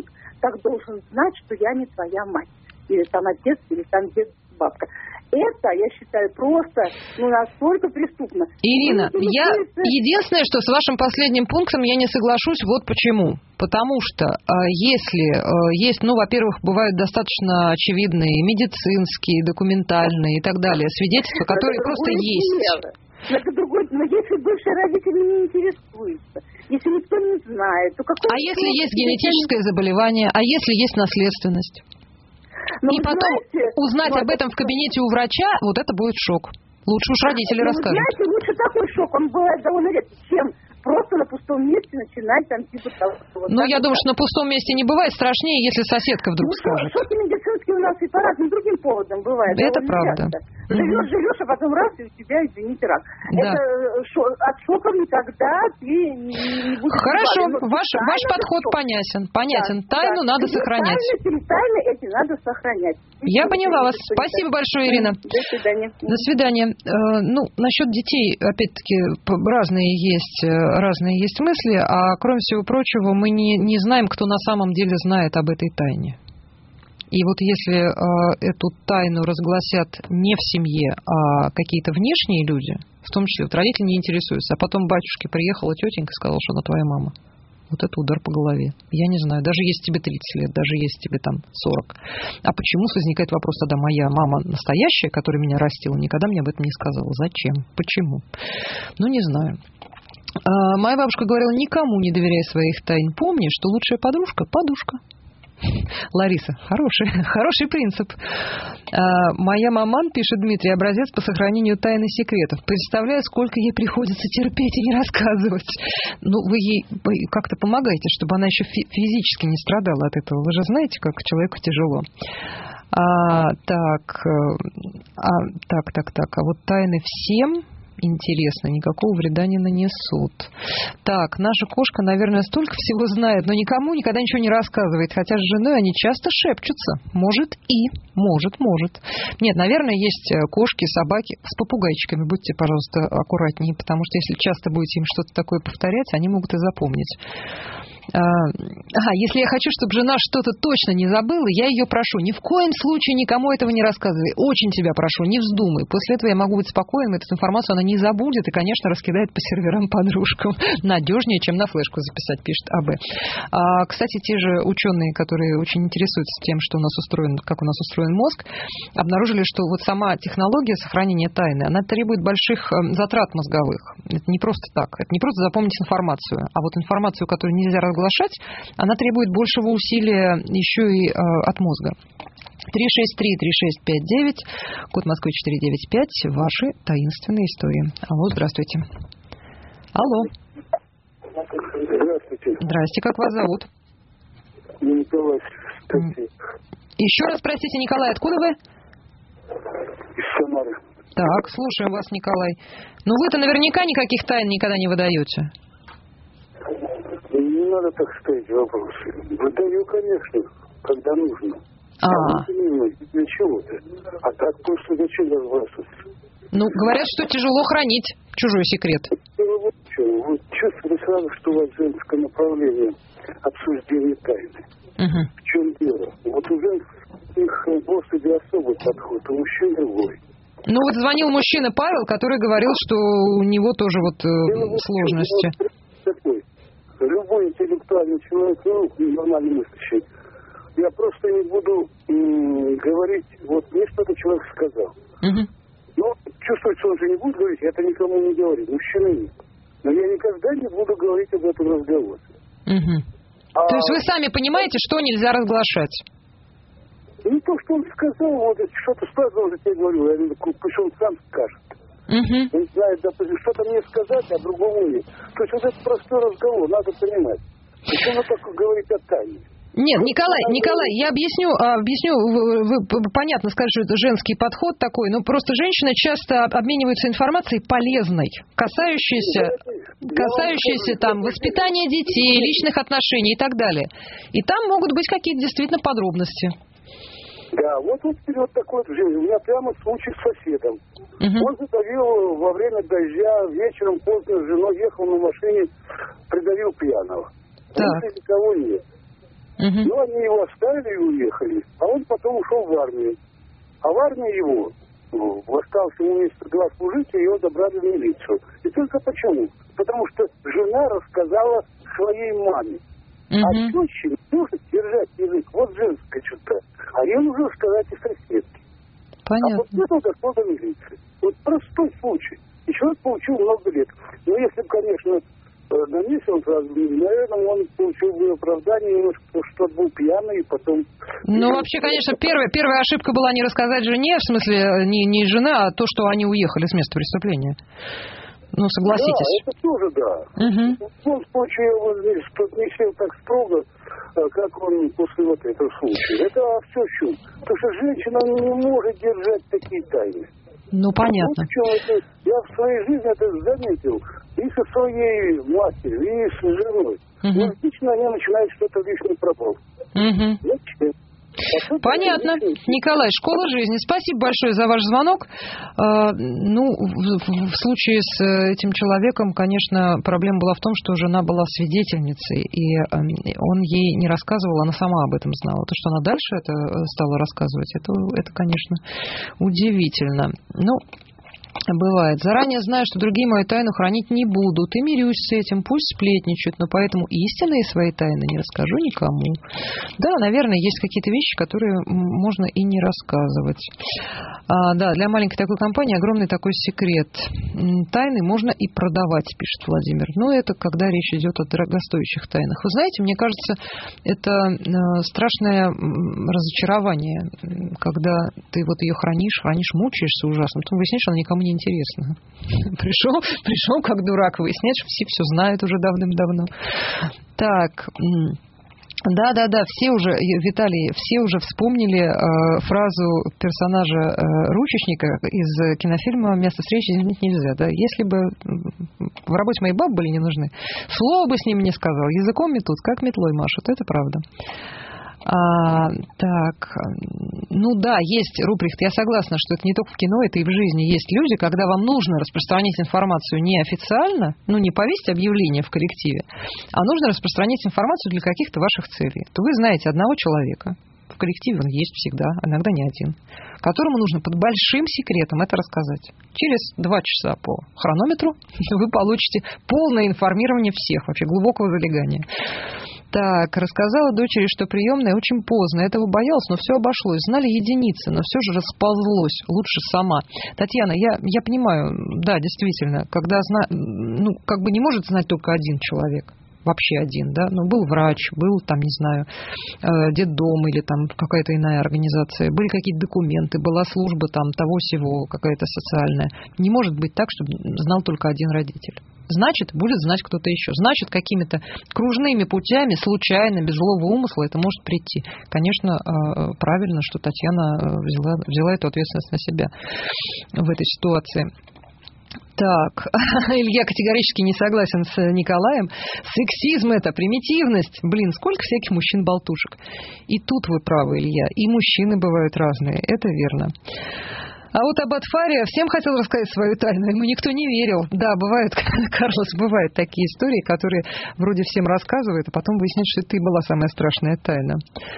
Speaker 5: так должен знать, что я не твоя мать. Или там отец, или там дед, бабка. Это, я считаю, просто, ну, настолько преступно.
Speaker 2: Ирина, я единственное, что с вашим последним пунктом я не соглашусь, вот почему. Потому что если есть, ну, во-первых, бывают достаточно очевидные медицинские, документальные и так далее свидетельства, которые это просто есть.
Speaker 5: Это другой, но если бывшие родители не интересуются, если никто не знает, то какой...
Speaker 2: А если есть генетическое заболевание, а если есть наследственность?
Speaker 5: Но
Speaker 2: и потом
Speaker 5: знаете,
Speaker 2: узнать
Speaker 5: вот
Speaker 2: об этом в кабинете у врача, вот это будет шок. Лучше уж родители
Speaker 5: ну,
Speaker 2: расскажут.
Speaker 5: Знаете, лучше такой шок, он бывает довольно редко, чем просто на пустом месте начинать там типа того.
Speaker 2: Ну, я думаю, что на пустом месте не бывает. Страшнее, если соседка вдруг
Speaker 5: ну,
Speaker 2: скажет.
Speaker 5: Шоки медицинские у нас и по разным другим поводам бывают.
Speaker 2: Это правда.
Speaker 5: Часто. Живешь, живешь, а потом раз, и у тебя, извините, рак.
Speaker 2: Да.
Speaker 5: Это шо, от шока никогда ты не, не будешь...
Speaker 2: Хорошо,
Speaker 5: избавлен.
Speaker 2: ваш, ваш подход
Speaker 5: шок.
Speaker 2: понятен. Понятен.
Speaker 5: Да,
Speaker 2: Тайну
Speaker 5: да.
Speaker 2: надо
Speaker 5: И
Speaker 2: сохранять.
Speaker 5: Тайны, тайны эти надо сохранять.
Speaker 2: Я поняла вас. Спасибо большое, Ирина.
Speaker 5: До свидания.
Speaker 2: До свидания. Ну, насчет детей, опять-таки, разные есть, разные есть мысли, а кроме всего прочего, мы не, не знаем, кто на самом деле знает об этой тайне. И вот если э, эту тайну разгласят не в семье, а какие-то внешние люди, в том числе вот родители не интересуются, а потом батюшке приехала тетенька и сказала, что она твоя мама. Вот это удар по голове. Я не знаю, даже если тебе тридцать лет, даже если тебе там сорок. А почему возникает вопрос, тогда моя мама настоящая, которая меня растила, никогда мне об этом не сказала. Зачем? Почему? Ну, не знаю. А, моя бабушка говорила, никому не доверяй своих тайн. Помни, что лучшая подружка – подушка. Лариса, хороший, хороший принцип. А, моя маман, пишет Дмитрий, образец по сохранению тайн и секретов. Представляю, сколько ей приходится терпеть и не рассказывать. Ну, вы ей как-то помогаете, чтобы она еще физически не страдала от этого. Вы же знаете, как человеку тяжело. А, так, а, так, так, так. А вот тайны всем... Интересно, никакого вреда не нанесут. Так, наша кошка, наверное, столько всего знает, но никому никогда ничего не рассказывает. Хотя с женой они часто шепчутся. Может и, может, может. Нет, наверное, есть кошки, собаки с попугайчиками. Будьте, пожалуйста, аккуратнее, потому что если часто будете им что-то такое повторять, они могут и запомнить. Ага, если я хочу, чтобы жена что-то точно не забыла, я ее прошу, ни в коем случае никому этого не рассказывай. Очень тебя прошу, не вздумай. После этого я могу быть спокойным, эту информацию она не забудет и, конечно, раскидает по серверам подружкам. Надежнее, чем на флешку записать, пишет АБ. А, кстати, те же ученые, которые очень интересуются тем, что у нас устроен, как у нас устроен мозг, обнаружили, что вот сама технология сохранения тайны, она требует больших затрат мозговых. Это не просто так. Это не просто запомнить информацию, а вот информацию, которую нельзя разглашать, она требует большего усилия еще и э, от мозга. три шесть три три шесть пять девять, код Москвы четыре девять пять, ваши таинственные истории. Алло, здравствуйте. Алло.
Speaker 6: Здравствуйте.
Speaker 2: Здрасте, как вас зовут?
Speaker 6: Николай.
Speaker 2: Еще раз, простите, Николай, откуда вы?
Speaker 6: Из Самары.
Speaker 2: Так, слушаем вас, Николай. Ну, вы-то наверняка никаких тайн никогда не выдаете.
Speaker 6: Не надо так ставить вопросы. Выдаю, конечно, когда нужно.
Speaker 2: А,
Speaker 6: а для чего-то. А так просто зачем разбрасываться?
Speaker 2: Ну, говорят, что тяжело хранить чужой секрет.
Speaker 6: Вот, вот чувствую сразу, что у вас женское направление обсуждения тайны.
Speaker 2: Угу.
Speaker 6: В чем дело? Вот у женских особи особый подход, у мужчин другой.
Speaker 2: Ну, вот звонил мужчина Павел, который говорил, что у него тоже вот э, сложности.
Speaker 6: Такой. Любой интеллектуальный человек, ну, нормально мыслящий, я просто не буду м- говорить, вот мне что-то человек сказал.
Speaker 2: Угу.
Speaker 6: Ну, чувствуется, он же не будет говорить, это никому не говорит, мужчина нет. Но я никогда не буду говорить об этом разговоре.
Speaker 2: Угу. А... То есть вы сами понимаете, что нельзя разглашать?
Speaker 6: Не то, что он сказал, вот что-то сказал, уже тебе говорю, я говорю, пусть он сам скажет.
Speaker 2: Угу.
Speaker 6: Он знает, допустим, что-то мне сказать, а другому нет. То есть вот это простой разговор, надо понимать. Почему вы только говорите о тайне?
Speaker 2: Нет, Николай, Николай, я объясню, объясню, вы, вы понятно скажете, что это женский подход такой, но просто женщины часто обмениваются информацией полезной, касающейся, касающейся там воспитания детей, личных отношений и так далее. И там могут быть какие-то действительно подробности.
Speaker 6: Да, вот вот вперед такой вот жизнь. У меня прямо случай с соседом. Uh-huh. Он задавил во время дождя, вечером поздно с женой ехал на машине, придавил пьяного.
Speaker 2: Так.
Speaker 6: Больше никого нет. Uh-huh. Но они его оставили и уехали, а он потом ушел в армию. А в армии его, ну, остался ему месяца два служить, и его забрали в милицию. И только почему? Потому что жена рассказала своей маме. Uh-huh. А теще нужно держать язык. Вот женская чувство. А ей нужно сказать и соседке.
Speaker 2: Понятно.
Speaker 6: А вот это дошло до милиции. Вот простой случай. И человек получил много лет. Но если бы, конечно, на месте он сразу, наверное, он получил бы оправдание, немножко, что был пьяный, и потом...
Speaker 2: Ну, вообще, конечно, первая, первая ошибка была не рассказать жене, в смысле, не, не жена, а то, что они уехали с места преступления. Ну, согласитесь.
Speaker 6: Да, это тоже да.
Speaker 2: Угу.
Speaker 6: В том случае я вот здесь тут не сел так строго, как он после вот этого случая. Это все чушь. Потому что женщина не может держать такие тайны.
Speaker 2: Ну, понятно.
Speaker 6: Вот это, я в своей жизни это заметил. И со своей матерью, и с женой. Uh-huh. Но лично они начинают что-то лишнее пропал.
Speaker 2: Uh-huh.
Speaker 6: Значит, а
Speaker 2: понятно. Николай, школа жизни. Спасибо большое за ваш звонок. А, ну, в, в случае с этим человеком, конечно, проблема была в том, что жена была свидетельницей, и он ей не рассказывал, она сама об этом знала. То, что она дальше это стала рассказывать, это, это конечно, удивительно. Ну, бывает. Заранее знаю, что другие мою тайну хранить не будут. И мирюсь с этим. Пусть сплетничают, но поэтому истинные свои тайны не расскажу никому. Да, наверное, есть какие-то вещи, которые можно и не рассказывать. А, да, для маленькой такой компании огромный такой секрет. Тайны можно и продавать, пишет Владимир. Но это когда речь идет о дорогостоящих тайнах. Вы знаете, мне кажется, это страшное разочарование, когда ты вот ее хранишь, хранишь, мучаешься ужасно, потом выясняешь, что она никому не интересно. Пришел, пришел как дурак, выяснять, что все все знают уже давным-давно. Так, да-да-да, все уже, Виталий, все уже вспомнили э, фразу персонажа э, Ручечника из кинофильма «Место встречи изменить нельзя». Да? Если бы в работе мои бабы были не нужны, слово бы с ними не сказал, языком метут, как метлой машут, это правда. А, так, ну да, есть, Руприхт, я согласна, что это не только в кино, это и в жизни. Есть люди, когда вам нужно распространить информацию неофициально, ну не повесить объявление в коллективе, а нужно распространить информацию для каких-то ваших целей. То вы знаете одного человека, в коллективе он есть всегда, иногда не один, которому нужно под большим секретом это рассказать. Через два часа по хронометру вы получите полное информирование всех, вообще глубокого залегания. Так, рассказала дочери, что приемная очень поздно. Этого боялась, но все обошлось. Знали единицы, но все же расползлось. Лучше сама. Татьяна, я, я понимаю, да, действительно, когда зна... ну, как бы не может знать только один человек. Вообще один, да, ну, был врач, был, там, не знаю, детдом или там какая-то иная организация, были какие-то документы, была служба там того-сего, какая-то социальная. Не может быть так, чтобы знал только один родитель. Значит, будет знать кто-то еще. Значит, какими-то кружными путями, случайно, без злого умысла это может прийти. Конечно, правильно, что Татьяна взяла, взяла эту ответственность на себя в этой ситуации. Так, Илья категорически не согласен с Николаем. Сексизм – это примитивность. Блин, сколько всяких мужчин-болтушек. И тут вы правы, Илья. И мужчины бывают разные. Это верно. А вот Аббат Фария всем хотел рассказать свою тайну, ему никто не верил. Да, бывают, Карлос, бывают такие истории, которые вроде всем рассказывают, а потом выясняется, что это и была самая страшная тайна.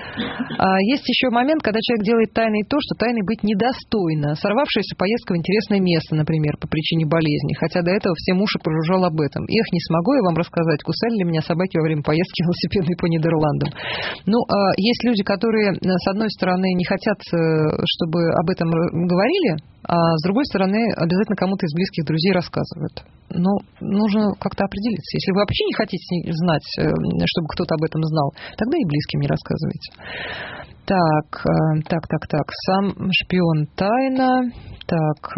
Speaker 2: А есть еще момент, когда человек делает тайной то, что тайной быть недостойно. Сорвавшаяся поездка в интересное место, например, по причине болезни, хотя до этого всем уши прожужжал об этом. Эх, не смогу я вам рассказать, кусали ли меня собаки во время поездки велосипедной по Нидерландам. Ну, есть люди, которые, с одной стороны, не хотят, чтобы об этом говорили, а с другой стороны, обязательно кому-то из близких друзей рассказывают. Но нужно как-то определиться. Если вы вообще не хотите знать, чтобы кто-то об этом знал, тогда и близким не рассказывайте. Так, так, так, так. Сам шпион тайна. Так...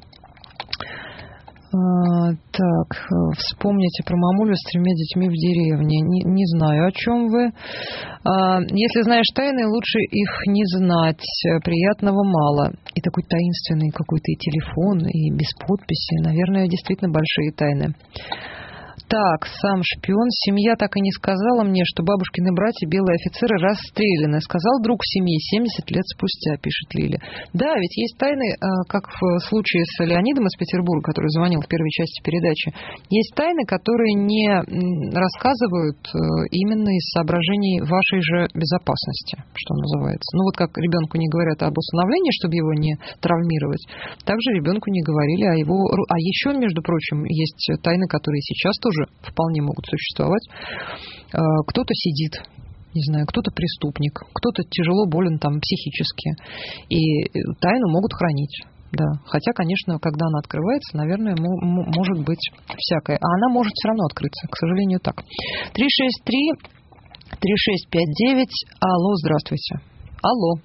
Speaker 2: Так, вспомните про мамулю с тремя детьми в деревне. Не, не знаю, о чем вы. Если знаешь тайны, лучше их не знать. Приятного мало. И такой таинственный какой-то и телефон, и без подписи. Наверное, действительно большие тайны. Так, сам шпион. Семья так и не сказала мне, что бабушкины братья, белые офицеры, расстреляны. Сказал друг семьи семьдесят лет спустя, пишет Лиля. Да, ведь есть тайны, как в случае с Леонидом из Петербурга, который звонил в первой части передачи. Есть тайны, которые не рассказывают именно из соображений вашей же безопасности, что называется. Ну вот как ребенку не говорят об усыновлении, чтобы его не травмировать, также ребенку не говорили о его... А еще, между прочим, есть тайны, которые сейчас тоже вполне могут существовать. Кто-то сидит, не знаю, кто-то преступник, кто-то тяжело болен там психически, и тайну могут хранить. Да, хотя, конечно, когда она открывается, наверное, может быть всякое. А она может все равно открыться, к сожалению, так. три шесть три три шесть пять девять. Алло, здравствуйте. Алло.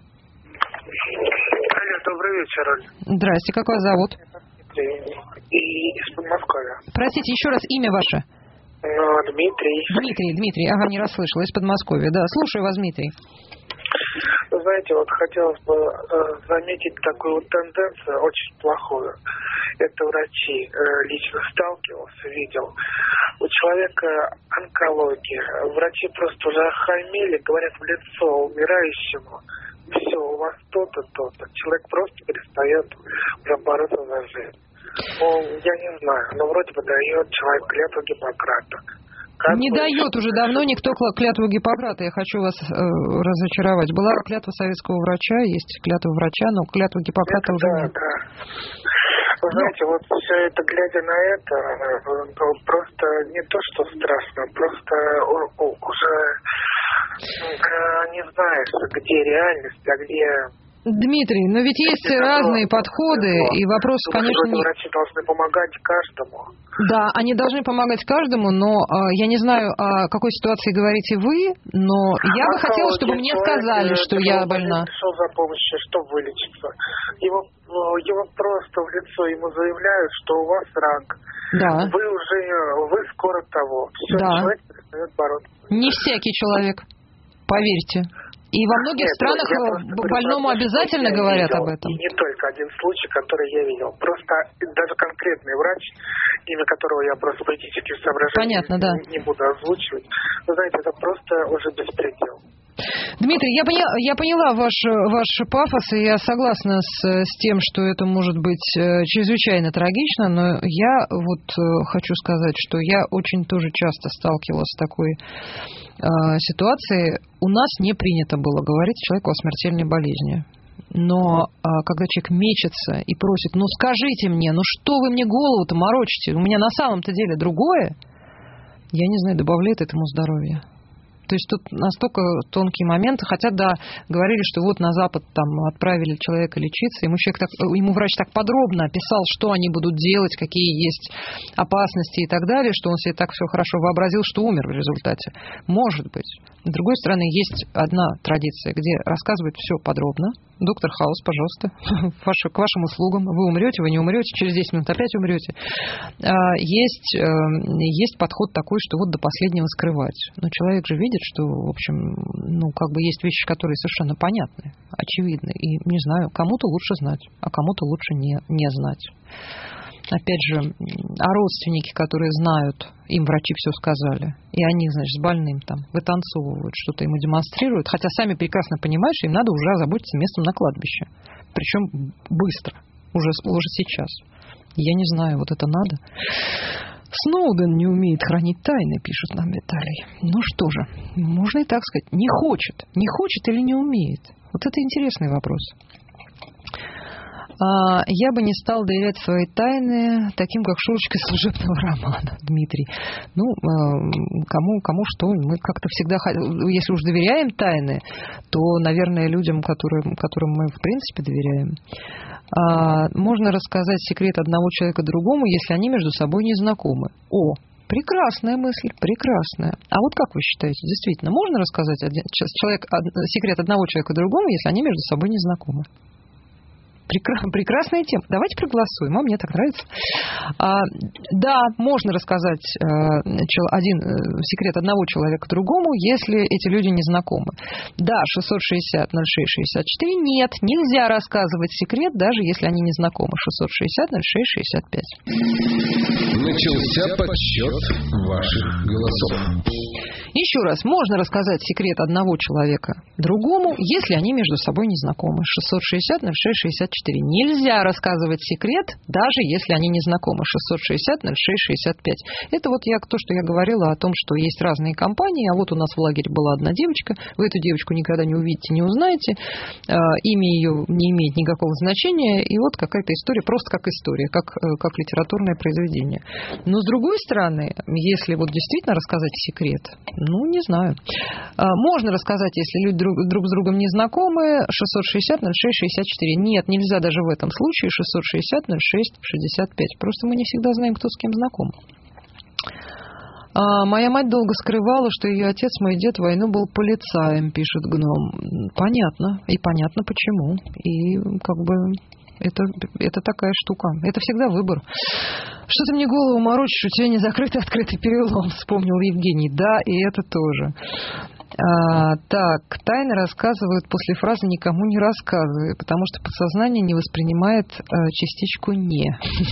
Speaker 7: Алло, добрый вечер, Оль.
Speaker 2: Здрасте, как вас зовут?
Speaker 7: И из Подмосковья.
Speaker 2: Простите, еще раз имя ваше.
Speaker 7: Дмитрий.
Speaker 2: Дмитрий, Дмитрий, ага, не расслышала, из Подмосковья. Да, слушаю вас, Дмитрий.
Speaker 7: Вы знаете, вот хотелось бы э, заметить такую вот тенденцию, очень плохую. Это врачи. Э, лично сталкивался, видел. У человека онкология. Врачи просто уже охамели, говорят в лицо умирающему. Все, у вас то-то, то-то. Человек просто перестает уже бороться за жизнь. Ну, я не знаю, но вроде бы дает человек клятву Гиппократа. Как
Speaker 2: не
Speaker 7: вы...
Speaker 2: дает уже давно никто клятву Гиппократа. Я хочу вас э, разочаровать. Была клятва советского врача, есть клятва врача, но клятву Гиппократа
Speaker 7: это
Speaker 2: уже
Speaker 7: да,
Speaker 2: нет.
Speaker 7: Да. Вы знаете, вот все это, глядя на это, просто не то, что страшно, просто уже не знаешь, где реальность, а где...
Speaker 2: Дмитрий, но ведь есть разные подходы, и вопрос, конечно... Не...
Speaker 7: Врачи должны помогать каждому.
Speaker 2: Да, они должны помогать каждому, но э, я не знаю, о какой ситуации говорите вы, но я бы хотела, чтобы мне сказали, что я больна.
Speaker 7: Пришел за помощью, чтобы вылечиться. Его, его просто в лицо ему заявляют, что у вас рак.
Speaker 2: Да.
Speaker 7: Вы уже, вы скоро того. Все,
Speaker 2: да.
Speaker 7: Человек перестает бороться.
Speaker 2: Не всякий человек, поверьте. И во многих Нет, странах больному обязательно говорят
Speaker 7: видел,
Speaker 2: об этом.
Speaker 7: И не только один случай, который я видел. Просто даже конкретный врач, имя которого я просто политических соображений
Speaker 2: Понятно, да.
Speaker 7: не, не буду озвучивать. Вы знаете, это просто уже беспредел.
Speaker 2: Дмитрий, я поняла, я поняла ваш, ваш пафос, и я согласна с, с тем, что это может быть чрезвычайно трагично, но я вот хочу сказать, что я очень тоже часто сталкивалась с такой э, ситуацией. У нас не принято было говорить человеку о смертельной болезни. Но а, когда человек мечется и просит, ну скажите мне, ну что вы мне голову-то морочите, у меня на самом-то деле другое, я не знаю, добавляет этому здоровья. То есть тут настолько тонкие моменты, хотя, да, говорили, что вот на Запад там отправили человека лечиться, ему, человек так, ему врач так подробно описал, что они будут делать, какие есть опасности и так далее, что он себе так все хорошо вообразил, что умер в результате. Может быть. С другой стороны, есть одна традиция, где рассказывают все подробно. Доктор Хаус, пожалуйста, к вашим услугам. Вы умрете, вы не умрете, через десять минут опять умрете. Есть, есть подход такой, что вот до последнего скрывать. Но человек же видит, что, в общем, ну, как бы есть вещи, которые совершенно понятны, очевидны. И, не знаю, кому-то лучше знать, а кому-то лучше не, не знать. Опять же, а родственники, которые знают, им врачи все сказали, и они, значит, с больным там вытанцовывают, что-то ему демонстрируют, хотя сами прекрасно понимают, что им надо уже озаботиться местом на кладбище. Причем быстро, уже, уже сейчас. Я не знаю, вот это надо. Сноуден не умеет хранить тайны, пишет нам Виталий. Ну что же, можно и так сказать. Не хочет. Не хочет или не умеет? Вот это интересный вопрос. Я бы не стал доверять свои тайны таким, как Шурочка служебного романа, Дмитрий. Ну, кому, кому что. Мы как-то всегда, если уж доверяем тайны, то, наверное, людям, которым, которым мы, в принципе, доверяем. Можно рассказать секрет одного человека другому, если они между собой не знакомы. О, прекрасная мысль, прекрасная. А вот как вы считаете, действительно, можно рассказать один, человек, секрет одного человека другому, если они между собой не знакомы? Прекра- прекрасная тема. Давайте проголосуем, а мне так нравится. А, да, можно рассказать а, один секрет одного человека другому, если эти люди не знакомы. Да, шестьсот шестьдесят ноль шесть шестьдесят четыре. Нет, нельзя рассказывать секрет, даже если они не знакомы. шестьсот шестьдесят ноль шесть шестьдесят пять.
Speaker 1: Начался подсчет ваших голосов.
Speaker 2: Еще раз, можно рассказать секрет одного человека другому, если они между собой не знакомы. шестьсот шестьдесят ноль шесть шестьдесят четыре. Нельзя рассказывать секрет, даже если они не знакомы. шестьсот шестьдесят ноль шесть шестьдесят пять. Это вот я, то, что я говорила о том, что есть разные компании, а вот у нас в лагере была одна девочка, вы эту девочку никогда не увидите, не узнаете, имя ее не имеет никакого значения, и вот какая-то история, просто как история, как, как литературное произведение. Но с другой стороны, если вот действительно рассказать секрет, ну, не знаю. Можно рассказать, если люди друг, друг с другом не знакомы. шестьсот шестьдесят ноль шесть шестьдесят четыре. Нет, нельзя даже в этом случае. шестьсот шестьдесят ноль шесть шестьдесят пять. Просто мы не всегда знаем, кто с кем знаком. А, моя мать долго скрывала, что ее отец, мой дед, в войну был полицаем, пишет Гном. Понятно. И понятно, почему. И как бы... Это, это такая штука. Это всегда выбор. Что ты мне голову морочишь, у тебя не закрытый, открытый перелом, вспомнил Евгений. Да, и это тоже. А, так, тайны рассказывают после фразы «никому не рассказывай», потому что подсознание не воспринимает а, частичку «не».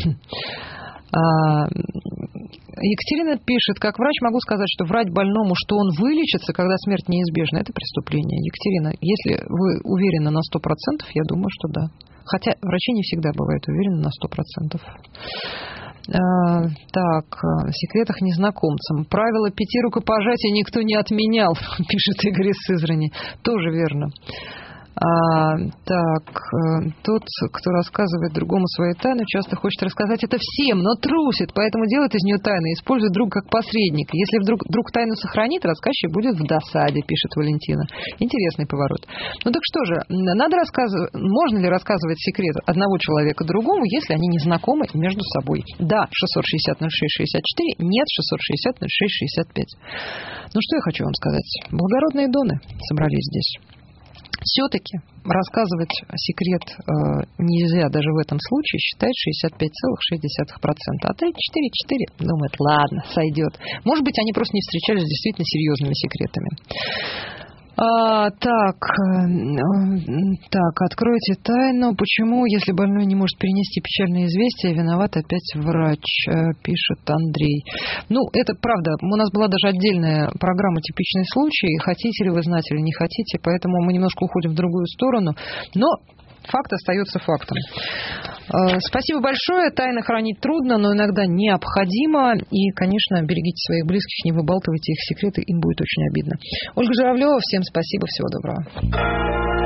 Speaker 2: А, Екатерина пишет: как врач могу сказать, что врать больному, что он вылечится, когда смерть неизбежна, это преступление. Екатерина, если вы уверены на сто процентов, я думаю, что да. Хотя врачи не всегда бывают уверены на сто процентов. А, так, в секретах незнакомцам. Правило пяти рукопожатий никто не отменял, пишет Игорь из Сызрани. Тоже верно. А, так, тот, кто рассказывает другому свою тайну, часто хочет рассказать это всем, но трусит, поэтому делает из нее тайну и использует друга как посредника. Если вдруг друг тайну сохранит, рассказчик будет в досаде, пишет Валентина. Интересный поворот. Ну так что же, надо рассказывать, можно ли рассказывать секрет одного человека другому, если они не знакомы между собой? Да, шестьсот шестьдесят ноль шесть шестьдесят четыре, нет, шестьсот шестьдесят ноль шесть шестьдесят пять. Ну что я хочу вам сказать? Благородные доны собрались здесь. Все-таки рассказывать секрет э, нельзя даже в этом случае, считает шестьдесят пять целых шесть десятых процента. А тридцать четыре целых четыре десятых думает, ладно, сойдет. Может быть, они просто не встречались с действительно серьезными секретами. А, так, так, откройте тайну. Почему, если больной не может перенести печальное известие, виноват опять врач, пишет Андрей. Ну, это правда. У нас была даже отдельная программа «Типичный случай». Хотите ли вы знать или не хотите, поэтому мы немножко уходим в другую сторону. Но факт остается фактом. Спасибо большое. Тайны хранить трудно, но иногда необходимо. И, конечно, берегите своих близких, не выбалтывайте их секреты, им будет очень обидно. Ольга Журавлева, всем спасибо, всего доброго.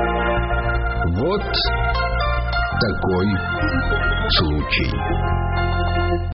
Speaker 1: Вот такой случай.